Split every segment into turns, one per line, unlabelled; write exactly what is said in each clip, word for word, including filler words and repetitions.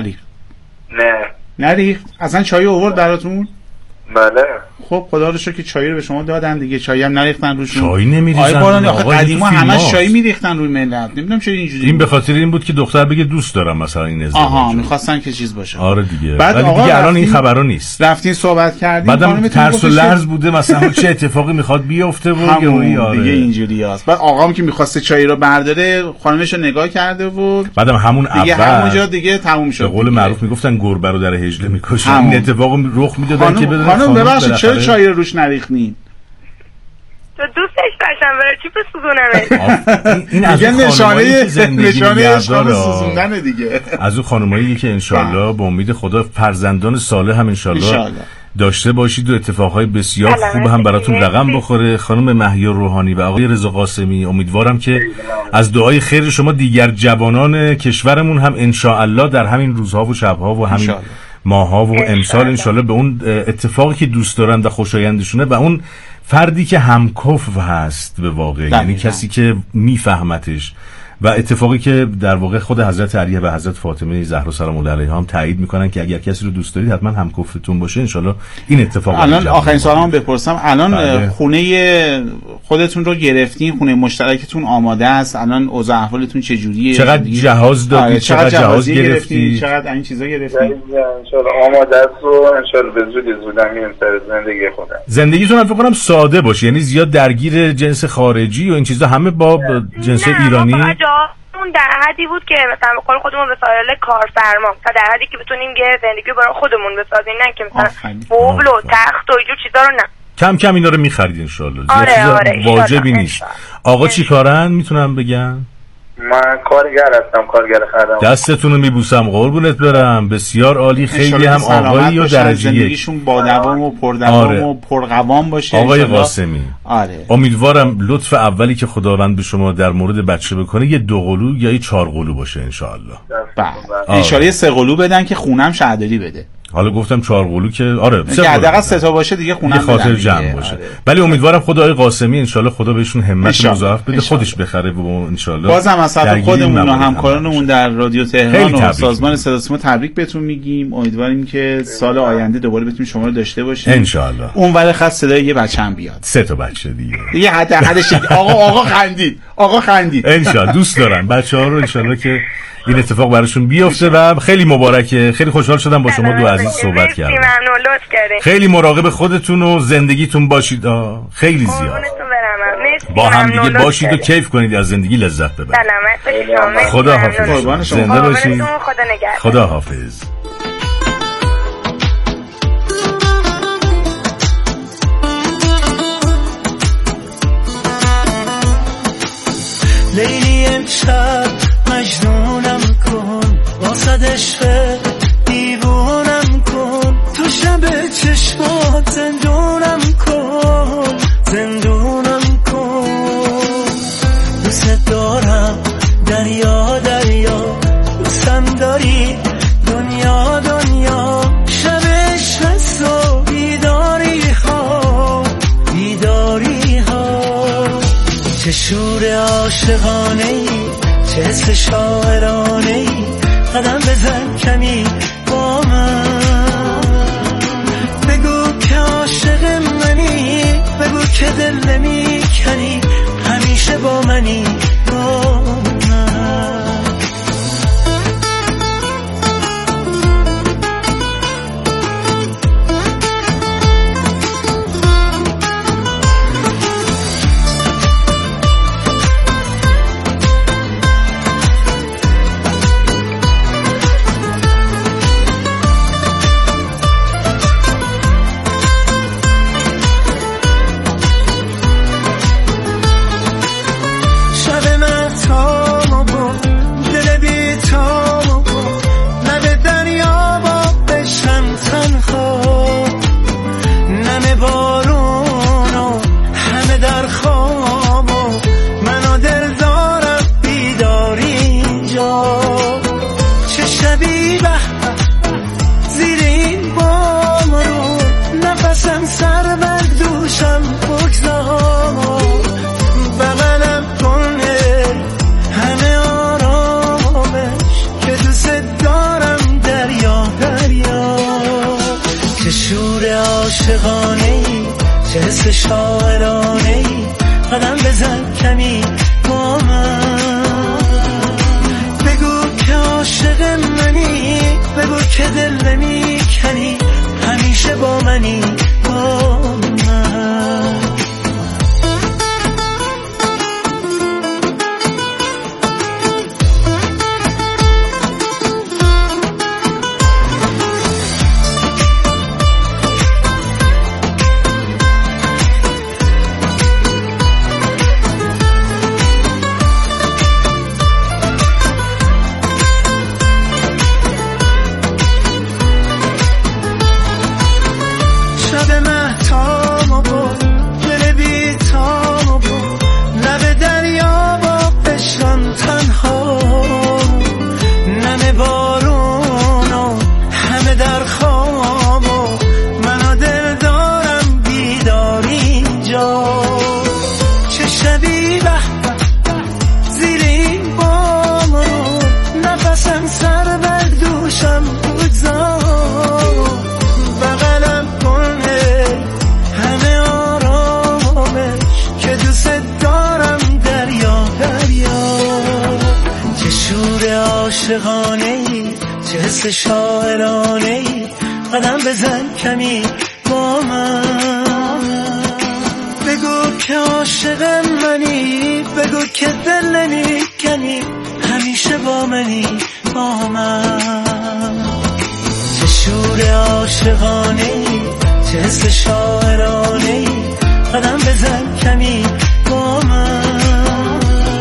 نه
نریخ؟ اصلا چای آورد براتون؟
بله.
خب خدا رو شکر که چای رو به شما دادن دیگه، چای هم نریختن روشون.
چای نمیریزن.
آی باران آخه قدیما همش چای میریختن روی ملت. نمیدونم چرا اینجوری.
این به خاطر این بود که دختر بگه دوست دارم مثلا این ازدواج.
آها می‌خواستن که چیز باشه.
آره دیگه.
بعد
ولی دیگه الان این خبرا نیست.
رفتین صحبت کردیم.
بعدم ترس و لرز بوده مثلا چه اتفاقی میخواد بیفته و
همون آره. دیگه اینجوریاست. بعد آقام که می‌خواسته چای رو برداره خانمش رو نگاه کرده و
بعدم همون اول
دیگه همونجا دیگه تموم شد.
به قول معروف میگفتن گربه رو در هجله می‌کشن. این اتفاق رخ میدادن که بدون
خانم ببخشید چرا چای رو روش نریختین؟
تو دوستش داشتم برای چی بسوزونمش؟
این از اون
نشانه
نشانه
عشق سوزوندن دیگه.
از اون خانمایی که انشالله به امید خدا فرزندان صالح هم انشالله داشته باشید و اتفاقهای بسیار خوب هم براتون رقم بخوره. خانم مهیا روحانی و آقای رضا قاسمی، امیدوارم که از دعای خیر شما دیگر جوانان کشورمون هم انشاءالله در همین روزها و شبها و همین ماها و امسال انشالله به اون اتفاقی که دوست دارن و خوشایندشونه و اون فردی که همکف هست به واقع، یعنی کسی که میفهمتش و اتفاقی که در واقع خود حضرت علی و حضرت فاطمه زهرا سلام الله علیها هم تایید میکنن که اگر کسی رو دوست دارید حتما همکفتون باشه. انشالله این اتفاق.
الان آخرین سوالم بپرسم، الان بله. خونه خودتون رو گرفتین، خونه مشترکتون آماده است، الان اوضاع احوالتون چجوریه؟
چقدر جهاز دادید؟ چقدر جهاز گرفتید؟
چقدر این چیزا گرفتید؟
انشالله آماده است و انشالله به زودی زودم میریم سر زندگی خودم.
زندگیتون هم فکر کنم ساده باشه، یعنی زیاد درگیر جنس خارجی و این چیزا، همه با جنس ایرانی.
اون در حدی بود که مثلا به قول خودمون به سایل کارفرما تا در حدی که بتونیم یه زندگی برای خودمون بسازیم، نه که مثلا مبل و تخت و اینجور چیزا رو نه.
کم کم اینا رو می‌خرید ان شاء الله.
آره آره
واجبی نیست. آقا چیکارن میتونم بگم؟
من کارگر هستم، کارگر خدمات.
دستتون رو میبوسم قربونت برم. بسیار عالی، خیلی هم آقایی و درجه یک.
زندگیشون با دوام و پردوام آره. و پرقوام باشه
آقای قاسمی.
آره.
امیدوارم لطف اولی که خداوند به شما در مورد بچه بکنه یه دو قلو یا یه چهار قلو باشه ان شاء الله.
بله. ان شاء الله سه قلو بدن که خونم شهرداری بده.
حالا گفتم چهار قلو که آره
سه حداقل سه تا باشه دیگه خونم
خاطر جمع باشه. ولی آره. امیدوارم خدای قاسمی ان شاء الله خدا بهشون همت مضاعف بده، خودش بخره و ان شاء الله.
بازم از طرف خودمون و همکارانمون در رادیو تهران و سازمان صدا سیما تبریک بهتون میگیم. امیدواریم که سال آینده دوباره بتونیم شما رو داشته باشیم
ان شاء الله.
اونور خاص صدای یه بچه‌م بیاد،
سه تا بچه دیگه.
دیگه حتی حدش آقا آقا خندید. آقا خندید.
ان شاء الله دوست دارم بچه‌ها رو ان شاء الله که این اتفاق براشون بیفته و خیلی مبارکه. خیلی خوشحال شدم با شما دو عزیز صحبت کردم. خیلی مراقب خودتون و زندگیتون باشید. خیلی زیاد با هم دیگه باشید و کیف کنید، از زندگی لذت ببرید. خدا حافظ. زنده باشید. خدا حافظ.
لیلی امشب مجنونم کن، واسد عشق دیوونم کن، تو شب چشمات زندونم کن، زندونم کن. دوست دارم دریا دریا، دوستم داری دنیا دنیا، شب عشق و بیداری ها بیداری ها. چه شور عاشقانه ای، چه حس شاعرانه ای، قدم بزن کمی با من، بگو که عاشق منی، بگو که دل نمی کنی، همیشه با منی با من. دارم عاشقانه‌ای چه حس شاعرانه‌ای قدم بزن کمی با من بگو که عاشق منی بگو که دل نمیکنی همیشه با منی با من شاعرانه‌ای قدم بزن کمی با من بگو که عاشق منی بگو که دل نمیکنی همیشه با منی با من چه شور عاشقانه‌ای چه حس شاعرانه‌ای قدم بزن کمی با من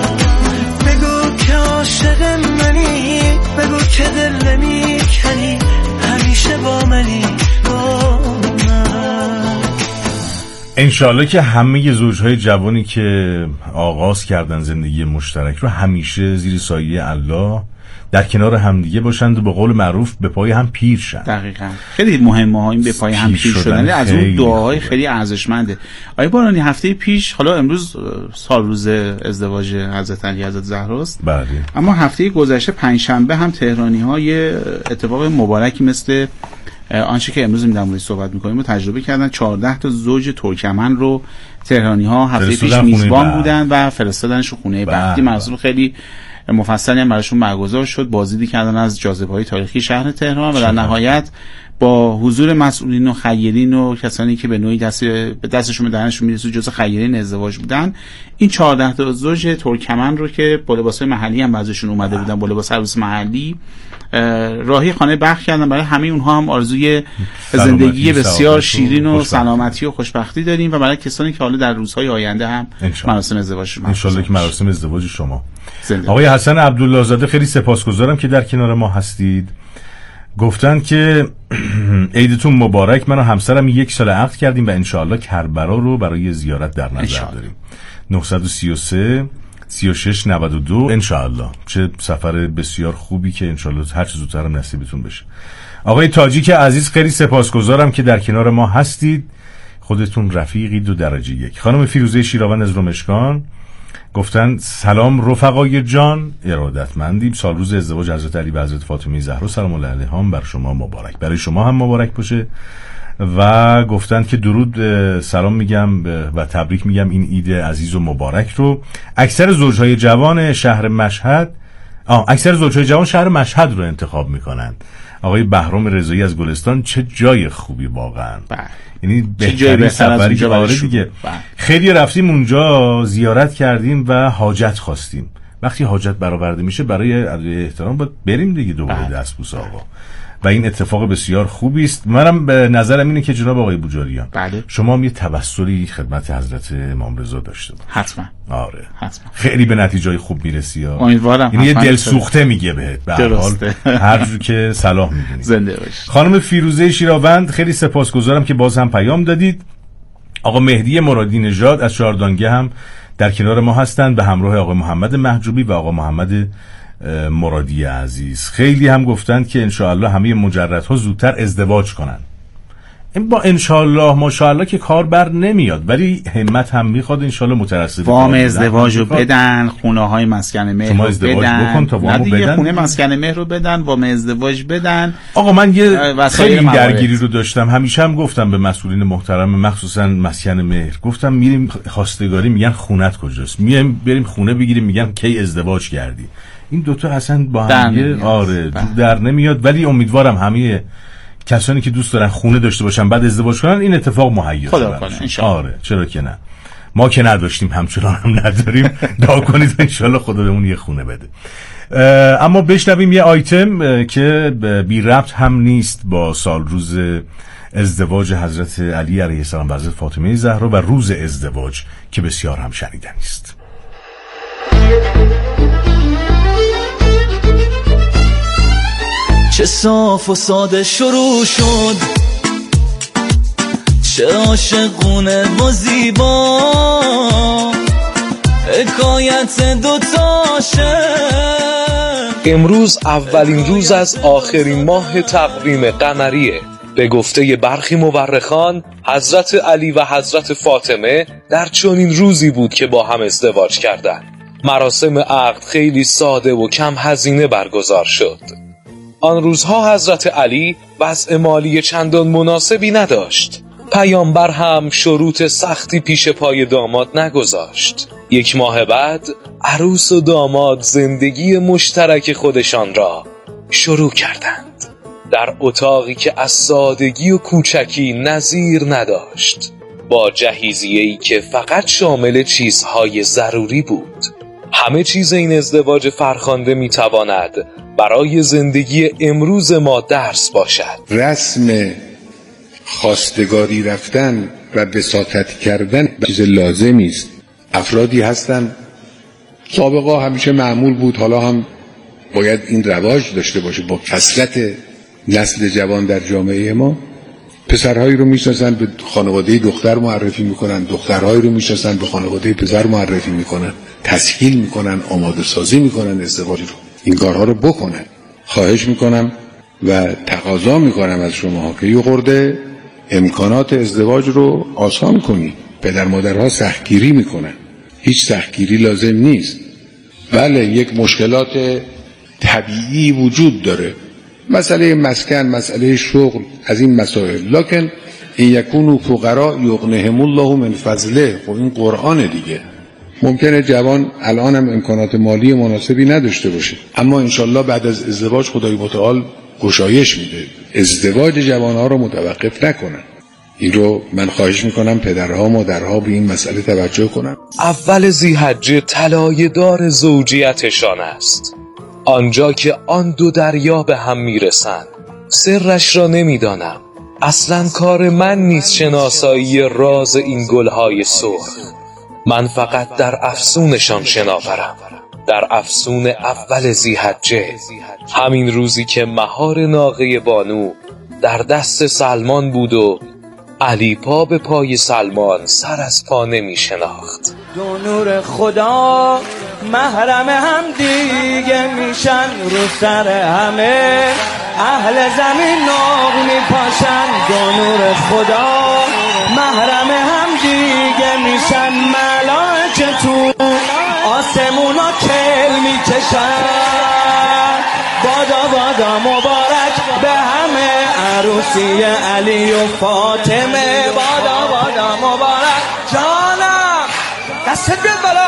بگو که عاشق منی بگو که دل نمیکنی همیشه با منی با من.
انشالله که همه زوجهای جوانی که آغاز کردن زندگی مشترک رو همیشه زیر سایه الله در کنار همدیگه باشند و به قول معروف به پای هم پیر شن.
دقیقاً خیلی مهمه ها این به پای هم پیر شدن از اون دعاهای خیلی ارزشمنده. آقای بارانی هفته پیش حالا امروز سال روز ازدواج حضرت علی حضرت زهراست
بله
اما هفته گذشته پنجشنبه هم تهرانی ها یه اتفاق مبارکی مثل آنچه که امروز در موردش صحبت می‌کنیم رو تجربه کردن. چهارده تا زوج ترکمن رو تهرانی ها هفته پیش میزبان بودن و فرستادنش خونه بختی. مراسم خیلی مفصلی هم براشون برگزار شد، بازدیدی کردن از جاذبه‌های تاریخی شهر تهران و در نهایت با حضور مسئولین و خیرین و کسانی که به نوعی دست به دستشون به دهنشون میرسید جزء خیرین ازدواج بودن، این چهارده تا زوج ترکمن رو که با لباسای محلی هم بعضیشون اومده بودن با لباس عروس محلی راهی خانه بخت کردن. برای همه اونها هم آرزوی زندگی بسیار شیرین و سلامتی و خوشبختی داریم و برای کسانی که حالا در روزهای آینده هم مراسم ازدواجشون
ان شاء الله که مراسم ازدواج شما. آقای حسن عبدالله زاده خیلی سپاسگزارم که در کنار ما هستید. گفتن که عیدتون مبارک، من و همسرم یک سال عقد کردیم و انشاءالله کربلا رو برای زیارت در نظر داریم. نه و سی و سه سی و شش نود و دو انشاءالله. چه سفر بسیار خوبی که انشاءالله هر چه زودتر نصیبتون بشه. آقای تاجیک عزیز خیلی سپاسگزارم که در کنار ما هستید، خودتون رفیقید و درجه یک. خانم فیروزه شیراوند از رمشکان گفتن سلام رفقای جان، ارادتمندیم، سال روز ازدواج حضرت علی و حضرت فاطمه زهرا سلام الله علیها بر شما مبارک، برای شما هم مبارک باشه. و گفتن که درود سلام میگم و تبریک میگم این عید عزیز و مبارک رو. اکثر زوجهای جوان شهر مشهد آه اکثر زوجهای جوان شهر مشهد رو انتخاب میکنند. آقای بهرام رضایی از گلستان چه جای خوبی واقعا، یعنی بهترین سفری که آره دیگه. خیلی رفتیم اونجا زیارت کردیم و حاجت خواستیم. وقتی حاجت برآورده میشه برای احترام باید بریم دیگه دوباره دستبوس آقا و این اتفاق بسیار خوبی است. منم به نظرم اینه که جناب آقای بوجاریان
بله.
شما هم یه توسلی خدمت حضرت امام رضا داشته باش.
حتما
آره
حتما.
خیلی به نتیجه خوب میرسی ها.
امیدوارم.
این یه دل سوخته میگه بهت به هر حال هر جور که صلاح میدونی.
زنده باش.
خانم فیروزه شیراوند خیلی سپاسگزارم که باز هم پیام دادید. آقا مهدی مرادی نژاد از چهاردانگه هم در کنار ما هستند به همراه آقا محمد محجوبی و آقا محمد مرادی عزیز. خیلی هم گفتند که انشاءالله همه مجردها زودتر ازدواج کنن. این با انشالله ماشاءالله که کار بر نمیاد، ولی همت هم میخواد انشالله مترصد
وام ازدواج رو بدن، خونه های مسکن مهر رو بدن،
بکن تا وامو بدن،
خونه مسکن مهر رو بدن، وام ازدواج بدن.
آقا من یه خیلی درگیری رو داشتم، همیشه هم گفتم به مسئولین محترم مخصوصا مسکن مهر، گفتم میریم خواستگاری میگن خونت کجاست، میایم بریم خونه بگیریم میگن کی ازدواج کردی. این دوتا اصلا با هم آره در نمیاد. ولی امیدوارم همه کسانی که دوست دارن خونه داشته باشن بعد ازدواج کنن این اتفاق مهیا شه. آره چرا که نه، ما که نداشتیم همچنان هم نداریم. دعا کنید انشالله خدا بهمون یه خونه بده. اما بشنویم یه آیتم که بی ربط هم نیست با سال روز ازدواج حضرت علی علیه السلام و حضرت فاطمه زهرا و روز ازدواج که بسیار هم شنیدنی است.
چه صاف و ساده شروع شد، چه عاشقونه و زیبا، حکایت دوتا عاشق.
امروز اولین روز از آخرین ماه تقویم قمریه. به گفته برخی مورخان حضرت علی و حضرت فاطمه در چنین روزی بود که با هم ازدواج کردند. مراسم عقد خیلی ساده و کم هزینه برگزار شد. آن روزها حضرت علی وضع مالی چندان مناسبی نداشت. پیامبر هم شروط سختی پیش پای داماد نگذاشت. یک ماه بعد عروس و داماد زندگی مشترک خودشان را شروع کردند. در اتاقی که از سادگی و کوچکی نظیر نداشت، با جهیزیه‌ای که فقط شامل چیزهای ضروری بود. همه چیز این ازدواج فرخنده میتواند برای زندگی امروز ما درس باشد.
رسم خواستگاری رفتن و بساطت کردن چیز لازمی است. افرادی هستند سابقا همیشه معمول بود، حالا هم باید این رواج داشته باشه. با کثرت نسل جوان در جامعه ما پسرهایی رو میشناسن به خانواده دختر معرفی میکنن، دخترهایی رو میشناسن به خانواده پسر معرفی میکنن، تسهیل میکنن، آماده سازی میکنن ازدواج رو. این کارها رو بکنن. خواهش میکنم و تقاضا میکنم از شما که یه خورده امکانات ازدواج رو آسان کنی. پدر مادرها سختگیری میکنن، هیچ سختگیری لازم نیست. بله یک مشکلات طبیعی وجود داره، مسئله مسکن، مسئله شغل، از این مسائل. لکن این یکونو فقرا یغنیهم الله من فضله. خب این قرآن دیگه. ممکنه جوان الان هم امکانات مالی مناسبی نداشته باشه، اما انشالله بعد از ازدواج خدای متعال گشایش میده. ازدواج جوانها رو متوقف نکنن. این رو من خواهش میکنم پدرها مادرها به این مسئله توجه کنن.
اول ذی‌حجه طلایه دار زوجیتشان است، آنجا که آن دو دریا به هم میرسند. سرش را نمیدانم، اصلا کار من نیست شناسایی راز این گلهای سرخ. من فقط در افسونشان شناورم، در افسون اول ذی‌حجه، همین روزی که مهار ناقه بانو در دست سلمان بود و علی پا به پای سلمان سر از پا نمی شناخت.
دو نور خدا محرم هم دیگه میشن، رو سر همه اهل زمین ناغ میپاشن. دو نور خدا محرم هم دیگه میشن، ملائکه تو آسمونا کل میکشن. بادا بادا مبارک به همه عروسی علی و فاطمه. بادا بادا مبارک جانم، دستت بیاد بالا.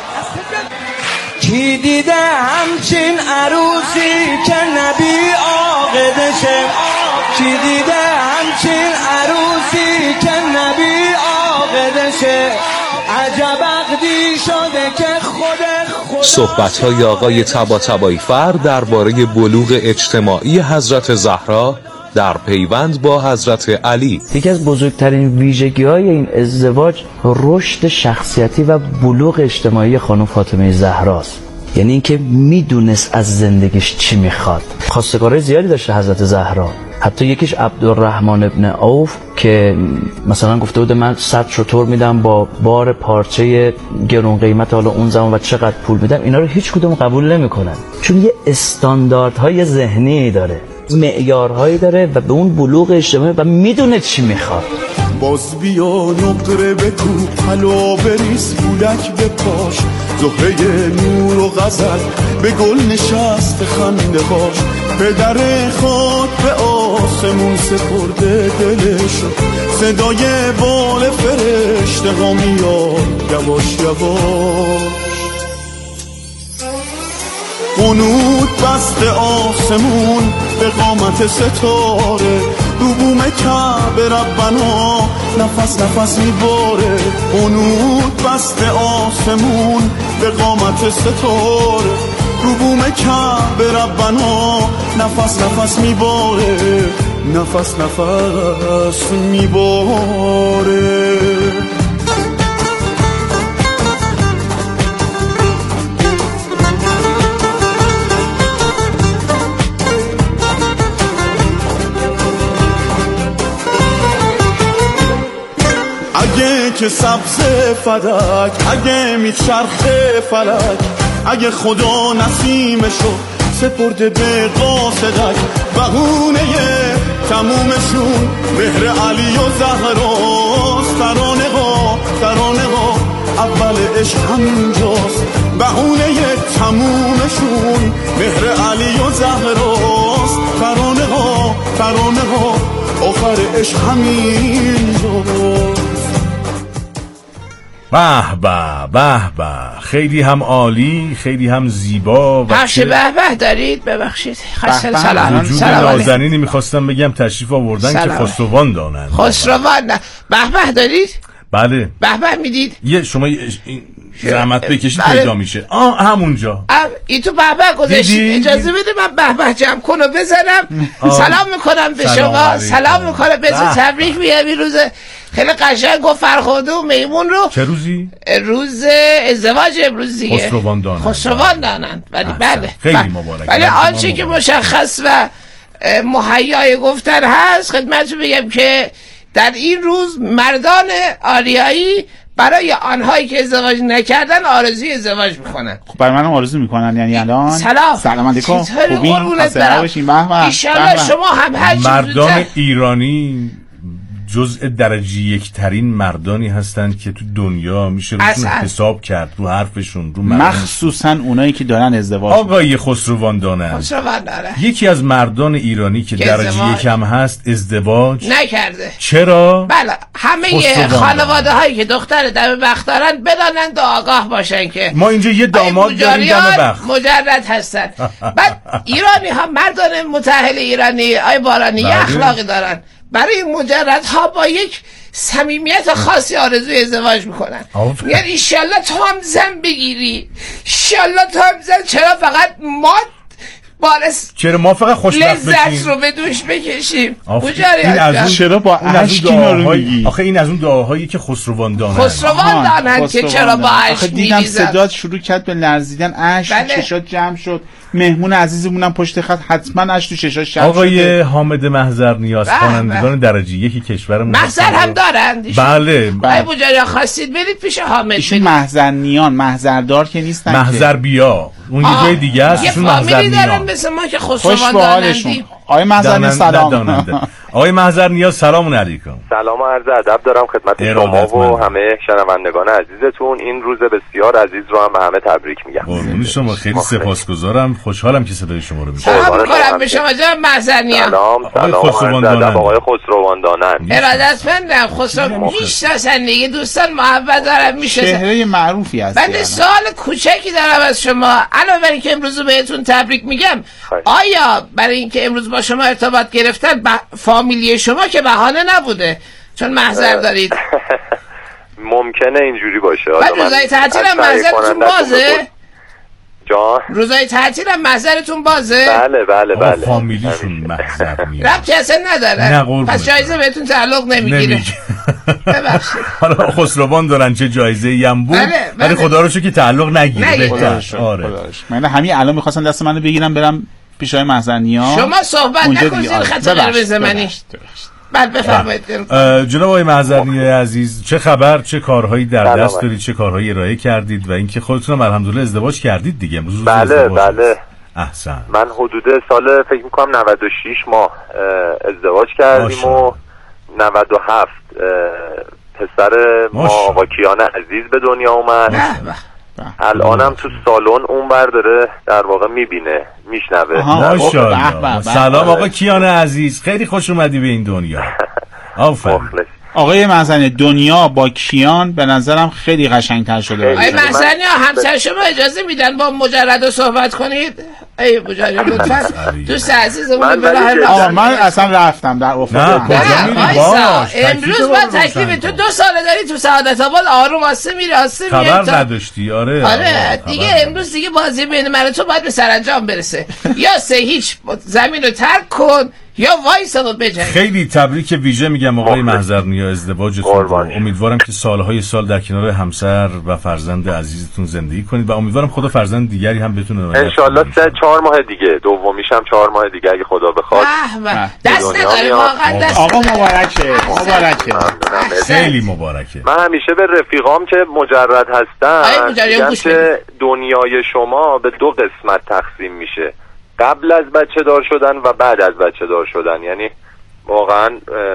کی دیده همچین عروسی که نبی عاقدشه؟ کی دیده همچین عروسی که نبی عاقدشه؟ عجب عقدی شده که خود خدا.
صحبت‌های آقای طباطبایی فر درباره بلوغ اجتماعی حضرت زهرا در پیوند با حضرت علی.
یکی از بزرگترین ویژگی‌های این ازدواج رشد شخصیتی و بلوغ اجتماعی خانم فاطمه زهراست. یعنی اینکه میدونست از زندگیش چی میخواد. خواستگارای زیادی داشته حضرت زهرا، حتی یکیش عبدالرحمن ابن عوف که مثلا گفته بود من صد شتر میدم با بار پارچه گرون قیمت حالا اون زمان و چقدر پول میدم. اینا رو هیچ کدوم قبول نمیکنن، چون یه استانداردهای ذهنی داره. معیارهایی داره و به اون بلوغ اجتماعی و میدونه چی میخواد.
باز بیا نقره بکو حلا بریز پولک به پاش، زهره نور و غزل به گل نشست خنده هاش، پدر خاک به آسمون سپرده دلشو، صدای بال فرشته ها میاد یواش یواش. قنوت بست آسمون به قامت ستاره، رو بوم کعبه ربنا نفس نفس میباره. قنوت بست آسمون به قامت ستاره، رو بوم کعبه ربنا نفس نفس میباره، نفس نفس میباره. اگه که سبز فلک، اگه میچرخه فلک، اگه خدا نسیمشو سپرده به قاصدک، بهونه تمومشون مهر علی و زهراست. ترانه ها ترانه ها اول عشق همینجاست، بهونه تمومشون مهر علی و زهراست. ترانه ها ترانه ها آخر عشق همینجاست.
به به به به، خیلی هم عالی، خیلی هم زیبا.
بخش به به دارید، ببخشید. خسته سلام.
وجود نازنینی میخواستم بگم تشریف آوردن که خسروان دانند.
خسروان نه به به دارید؟
بله.
به به میدید؟
یه شما زحمت بکشید پیدا میشه. آه همونجا
این تو به به گذاشتید. اجازه بده من به به جمع کنو بزنم. سلام میکنم به شما، سلام میکنم به تبریک میگم این روز خیلی قشنگ و فرخنده و میمون رو.
چه روزی؟
روز ازدواج امروز دیگه.
خسروان دانند.
خسروان دانند. ولی بله
خیلی مبارک.
ولی آنچه که مشخص و مهیای گفتن هست خدمتتون بگم که در این روز مردان آریایی برای آنهایی که ازدواج نکردن آرزوی ازدواج میکنن.
خب برای منم آرزو میکنن یعنی الان.
سلام
سلام علیکم.
خوبین؟ خسته نباشین. ان شاءالله شما هم هر چیز
مردان ایرانی جزء درجه یک ترین مردانی هستند که تو دنیا میشه روشون حساب کرد، رو حرفشون، رو
مخصوصا اونایی که دارن ازدواج.
آقای خسروان دانند
خسروان داره
یکی از مردان ایرانی که, که درجه یک هم هست ازدواج
نکرده.
چرا؟
بله همه خانواده هایی که دختر دم بخت دارن بدانند و آگاه باشن که
ما اینجا یه داماد داریم دم بخت
مجرد هستن. بعد ایرانی ها مردان متأهل ایرانی آی بارانی یه اخلاقی دارن، برای مجردها با یک صمیمیت خاصی آرزوی ازدواج میکنن. میگن ایشالله تو هم زن بگیری، ایشالله تو هم زن. چرا فقط ما بارس
چرا ما فقط خوشبخت بشیم،
لذت رو به دوش بکشیم؟
این از اون
چرا با عشق اینا رو میگی؟
آخه این از اون دعاهایی که خسروان دانند.
خسروان دانند که چرا با عشق
دیدم صدات شروع کرد به لرزیدن، اشک بله. چشات جمع شد. مهمون عزیزمونم پشت خط حتما اش تو چشاش شب
آقای
شده.
حامد محضر نیاز خوانندگان درجه یکی کشورمون
محضر هم دارند.
بله
بله بوجا خواستید برید پیش حامد.
ایشون محضر نیان محضردار که نیستن،
محضر بیا اون یه جای دیگه است. ایشون محضر نیان
مثل ما که خسروان دانندیم.
آقای محضر نیاز سلام.
آقای محضر نیاز سلام علیکم.
سلام و عرض ادب دارم خدمت شما و همه شنوندگان عزیزتون. این روز بسیار عزیز رو هم به همه تبریک میگم.
قربون شما، خیلی سپاسگزارم، خوشحالم که صدای شما رو میشنوم.
سلام می‌کنم به شما جناب محضر نیاز.
سلام سلام آقای خسروان دانند.
ارادتمندم. خسرو میشناسن دیگه، دوستان محبت دارم میشناسن،
چهره معروفی هست.
من سوال کوچکی دارم از شما. علاوه بر اینکه امروز بهتون تبریک میگم، آیا برای اینکه امروز با شما ارتباط گرفتن با فامیلی شما که بهانه نبوده چون محضر دارید؟
ممکنه اینجوری باشه.
بعد روزای تعطیل هم محضرتون بازه؟
جان
روزای تعطیل هم محضرتون بازه؟
بله بله بله.
فامیلیشون محضر میاد.
ربطی اصلا نداره. پس جایزه بهتون تعلق نمیگیره. ببخشید.
حالا خسروان دارن چه جایزه ای هم بود. ولی خدا رو شکر که تعلق نگیره. بهتر.
آره. من همین الان می‌خواستم دست منو بگیرم برم پیش آقای محضر نیاز.
شما صحبت نکنید خط قرمز منی. بله بفرمایید
جناب آقای محضر نیاز عزیز، چه خبر، چه کارهایی در دست دارید، چه کارهایی ارائه کردید و اینکه خودتون هم الحمدلله ازدواج کردید دیگه امروز؟
بله بله
احسن.
من حدود سال فکر میکنم نود و شش ماه ازدواج کردیم و نود و هفت پسر ما آقا کیان عزیز به دنیا اومد. الانم تو سالن اون بر داره در واقع میبینه میشنوه.
ماشاءالله. سلام آقا کیان عزیز، خیلی خوش اومدی به این دنیا. آفرین.
آقای مهزنی، دنیا با کیان به نظرم خیلی قشنگتر شده.
آقای مهزنی همسر شما اجازه میدن با مجرد صحبت کنید؟ ای مجرد لطفا دوست عزیزمون برای
آقا من اصلا رفتم در افق.
نه کجا میری باش؟
امروز با تکلیف تو دو ساله داری تو سعادت آباد آروم آسته میری آسته میری.
خبر نداشتی؟ آره
آره دیگه امروز دیگه بازی بین من و تو باید به سرانجام برسه. یا سه هیچ زمین رو ترک کن یا وایسا و بجنگ.
خیلی تبریک ویژه میگم آقای محضرنیا ازدواجتون رو. امیدوارم که سالهای سال در کنار همسر و فرزند عزیزتون زندگی کنید و امیدوارم خدا فرزند دیگری هم بتونه
ان شاء الله سه چهار ماه دیگه، دومیش هم چهار ماه دیگه اگه خدا بخواد.
دست نداره واقعا دست.
آقا مبارکه مبارکه
خیلی مبارکه.
من همیشه به رفیقام که مجرد هستن میگم که دنیای شما به دو قسمت تقسیم میشه، قبل از بچه دار شدن و بعد از بچه دار شدن. یعنی واقعا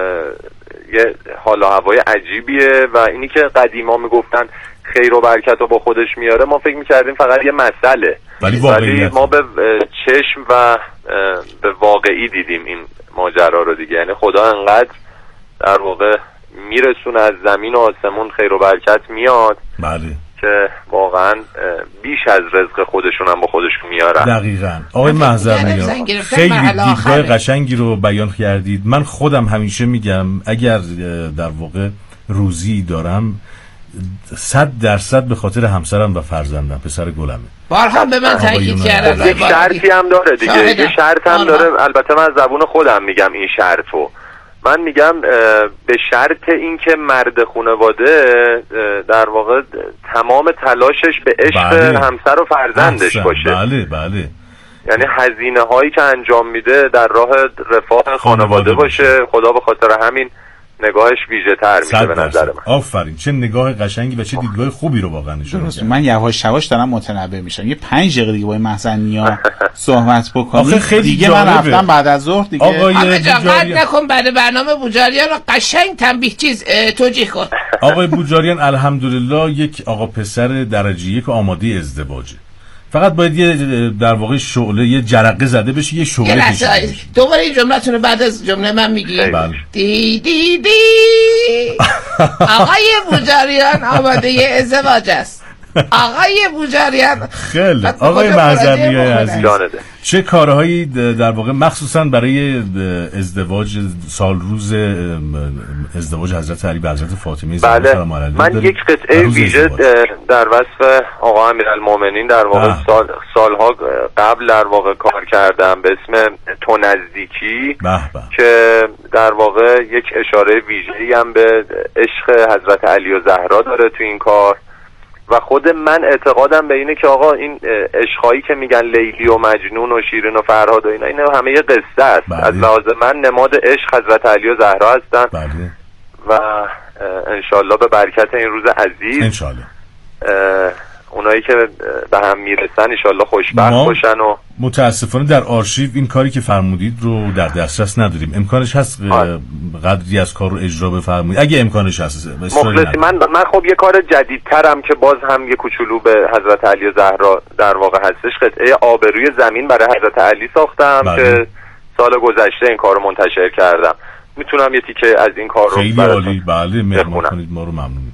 یه حال و هوای عجیبیه و اینی که قدیما میگفتن خیر و برکت رو با خودش میاره، ما فکر میکردیم فقط یه مسئله،
ولی,
ولی ما به چشم و به واقعی دیدیم این ماجرا رو دیگه. یعنی خدا انقدر در واقع میرسونه از زمین و آسمون خیر و برکت میاد
بله
که واقعا بیش از رزق خودشون هم با خودشون میارن.
دقیقاً. آقای محضرنیا خیلی دیدگاه قشنگی رو بیان کردید. من خودم همیشه میگم اگر در واقع روزی دارم صد درصد به خاطر همسرم و فرزندم، پسر گلمه.
بارها به من تاکید کردن.
یک شرطی هم داره دیگه، یک شرط هم داره. البته من از زبون خودم میگم این شرطو. من میگم به شرط اینکه مرد خانواده در واقع تمام تلاشش به عشق بله. همسر و فرزندش احسن. باشه.
بله بله.
یعنی هزینه هایی که انجام میده در راه رفاه خانواده, خانواده باشه. خدا به خاطر همین نگاهش ویژه تر میشه به نظر من.
آفرین، چه نگاه قشنگی و چه دیدگاه خوبی رو واقعا نشون میده.
من یواش یواش دارم متنبه میشم. یه پنج دقیقه دیگه با مهزنیا صحبت بکنیم دیگه. من رفتم بعد از ظهر دیگه.
آقای جان نکن بعد برنامه بوجاریان رو قشنگ تنبیه چیز توجیه کن.
آقای بوجاریان الحمدلله یک آقا پسر درجه یک آماده ازدواجه. فقط باید یه در واقع شعله یه جرقه زده بشه، یه شعله بشه.
دوباره این جمله‌تون رو بعد از جمله من میگی.
بله.
دی دی دی آقای بوجاریان آماده ازدواج است. آقای بوجاریان
خیلی آقای محضرنیا عزیز چه کارهایی در واقع مخصوصا برای ازدواج سال روز ازدواج حضرت علی به حضرت فاطمه زهرا سلام علیها
من یک قطعه ویژه در وصف آقا امیرالمومنین در واقع سال سالها قبل در واقع کار کردم به اسم تو نزدیکی
بح بح.
که در واقع یک اشاره ویژه‌ای هم به عشق حضرت علی و زهرا داره تو این کار و خود من اعتقادم به اینه که آقا این عشقایی که میگن لیلی و مجنون و شیرین و فرهاد و اینا اینا همه یه قصه است.
بله.
از لحاظ من نماد عشق حضرت علی و زهرا هستن.
بله.
و انشالله به برکت این روز عزیز
انشالله
اونایی که به هم میرسن انشالله خوشبخت باشن. و
متاسفانه در آرشیو این کاری که فرمودید رو در دسترس نداریم. امکانش هست قدری از کار رو اجرا بفرمایید اگه امکانش هست؟
مخلصی من من خب یه کار جدیدترم که باز هم یه کوچولو به حضرت علی و زهرا در واقع هستش، قطعه آبروی زمین برای حضرت علی ساختم. بله. که سال گذشته این کار رو منتشر کردم. میتونم یه تیکه از این کار رو
خیلی عالی. بله مهمان کنید ما رو ممنونیم.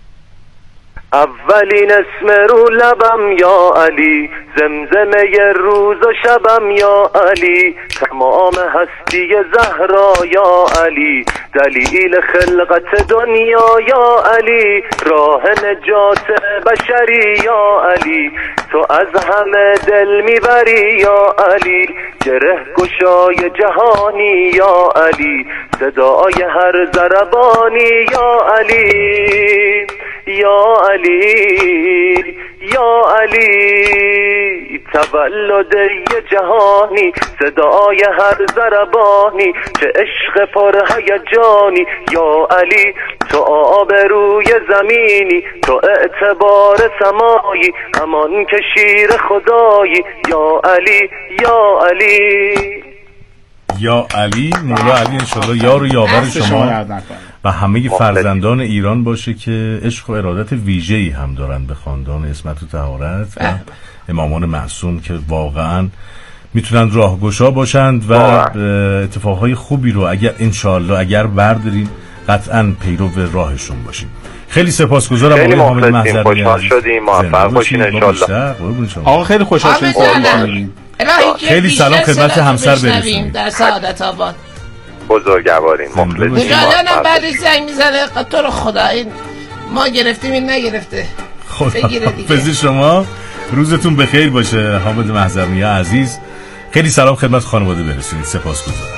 اولین اسم رو لبم یا علی، زمزمه ی روز و شبم یا علی، تمام هستی زهرا یا علی، دلیل خلقت دنیا یا علی، راه نجات بشری یا علی، تو از همه دل میبری یا علی، گره گشای جهانی یا علی، صدای هر ضربانی یا علی. یا علی یا علی تولد یه جهانی صدای هر ضربانی چه عشق پر هیجانی یا علی تو آب روی زمینی تو اعتبار سمایی همان که شیر خدایی یا علی یا علی
یا علی مولا علی انشالله یار و یاور شما و همه فرزندان ایران باشه که عشق و ارادت ویژه‌ای هم دارن به خاندان عصمت و طهارت و امامان معصوم که واقعا میتونن راهگشا باشند و اتفاقهای خوبی رو اگر انشالله اگر برداریم قطعا پیرو راهشون باشیم. خیلی سپاسگزارم آقای حامد محضری.
خوشحال شدیم، موفق باشین انشالله.
آقا خیلی خوشحال شدیم.
خیلی سلام خدمت همسر برسونیم
در سعادت آباد.
بزرگوارین مخلصیم.
مجادانم بعدش زنگ میزنه تو رو خدا این ما گرفتیم این نگرفته.
خدا حافظ شما، روزتون بخیر باشه حامد محضری عزیز. خیلی سلام خدمت خانواده برسونید. سپاسگزارم.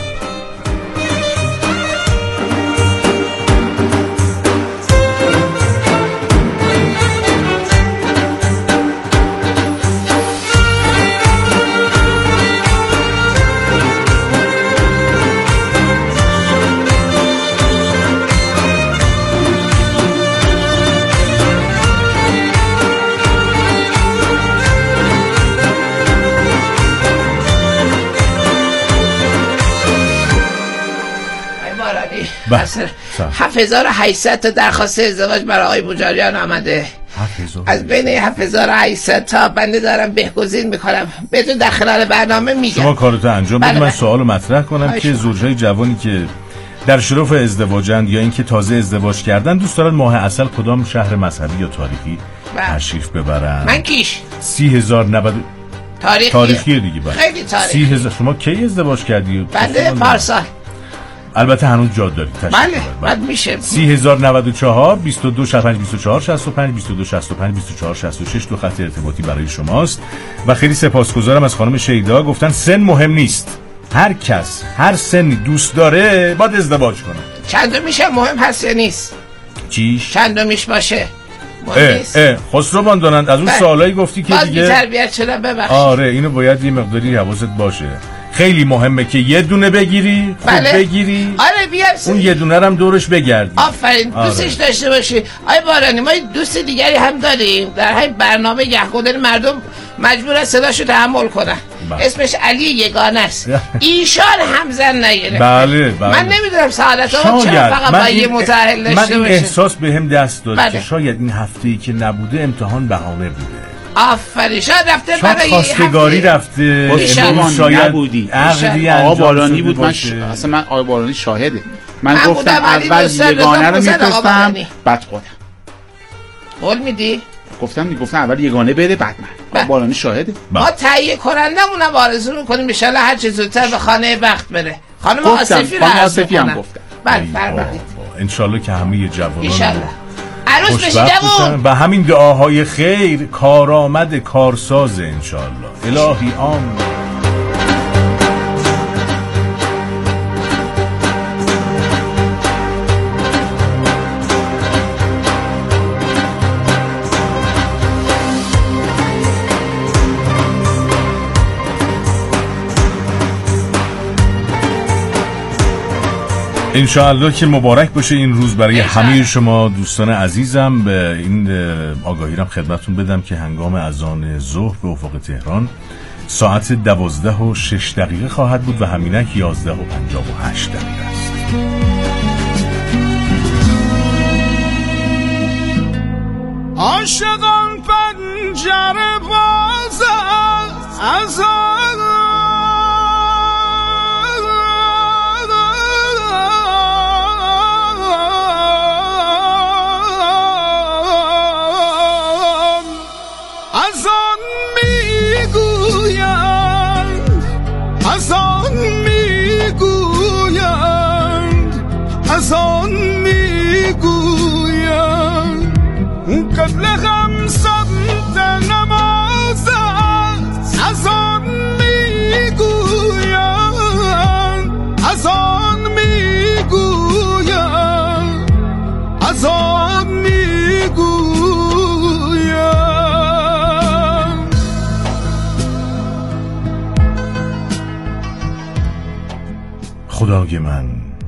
هفت هزار و هشتصد تا درخواست ازدواج برای آقای بوجاریان آمده. از بین هفت هزار و هشتصد تا بنده دارم بهگزین میکنم بدون در خلال برنامه میگم
شما کارتو انجام بدید. من سوالو مطرح کنم که زوجهای جوانی که در شرف ازدواجند یا اینکه تازه ازدواج کردن دوست دارن ماه عسل کدام شهر مذهبی یا تاریخی تشریف ببرن؟
من کیش
سی هزار نود
تاریخی
تاریخی دیگه باید.
خیلی تاریخی.
سی هزار. شما کی ازدواج کردی؟
بنده پارسال.
البته هنوز جاد دارید.
بله بعد میشه
سی هزار نود و چهار بیست و دو شصت و پنج بیست و چهار شصت و پنج بیست و دو شصت و پنج بیست و چهار شصت و شش دو خط ارتباطی برای شماست و خیلی سپاسگزارم از خانم شیدا. گفتن سن مهم نیست، هر کس هر سنی دوست داره باید ازدواج کنه.
چندمیش مهم هست یا نیست؟
چیش؟
چندمیش باشه
اه اه خسروان دانند از اون سوالایی گفتی که دیگه
باز تربیت شده ببخشید.
آره اینو باید یه مقداری حواست باشه. خیلی مهمه که یه دونه بگیری خوب
بله.
بگیری
آره بیار
اون یه دونه رم دورش بگردی.
آفرین آره. دوستش داشته باشی. آی بارانی ما دوست دیگری هم داریم در همین برنامه گهگوداری مردم مجبور صداشو تحمل کنن. بله. اسمش علی یگانه است. ایشان هم زن نگیره.
بله بله.
من نمیدونم سعادت آباد چرا فقط با یه متأهل داشته باشه.
من این احساس بهم دست داد
بله.
که شاید این هفته‌ای که نبوده امتحان بهانه بوده.
آفرین شاید رفته
برای خواستگاری رفته
شاید نبودی آقا بارانی بود. من ش... اصلا من آقا بارانی شاهده. من, من گفتم اول یگانه رو میفرستم بعد خودم.
قول میدی؟
گفتم گفتم اول یگانه بره بعد من. آقا بارانی شاهده.
ما تهیه کنندمونم آرزو میکنیم ان شاء الله هر چه زودتر به خانه بخت بره. خانم آصفی رو
آصفی هم گفتم.
بله فرمایید.
ان شاء الله که همه جوانان
ان شاء الله عروس بشیدمون
و همین دعاهای خیر کارآمد کارساز انشالله. الهی آمین. انشاءالله که مبارک باشه این روز برای همه شما دوستان عزیزم. به این آگاهی رم خدمتون بدم که هنگام اذان ظهر به افق تهران ساعت دوازده و شش دقیقه خواهد بود و همینک یازده و پنجاه و هشت دقیقه است.
عاشقان پنجره باز از قبل خمسة نماز از آن می
خدای من،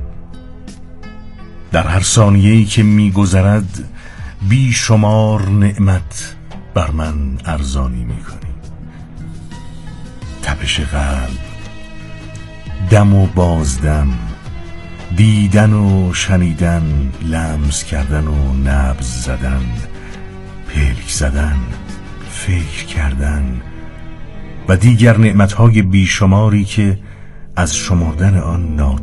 در هر ثانیه‌ای که می‌گذرد بی شمار نعمت بر من ارزانی می‌کنی. تپش قلب، دم و بازدم، دیدن و شنیدن، لمس کردن و نبض زدن، پلک زدن، فکر کردن و دیگر نعمت‌های بیشماری که از شمردن آن ناتوان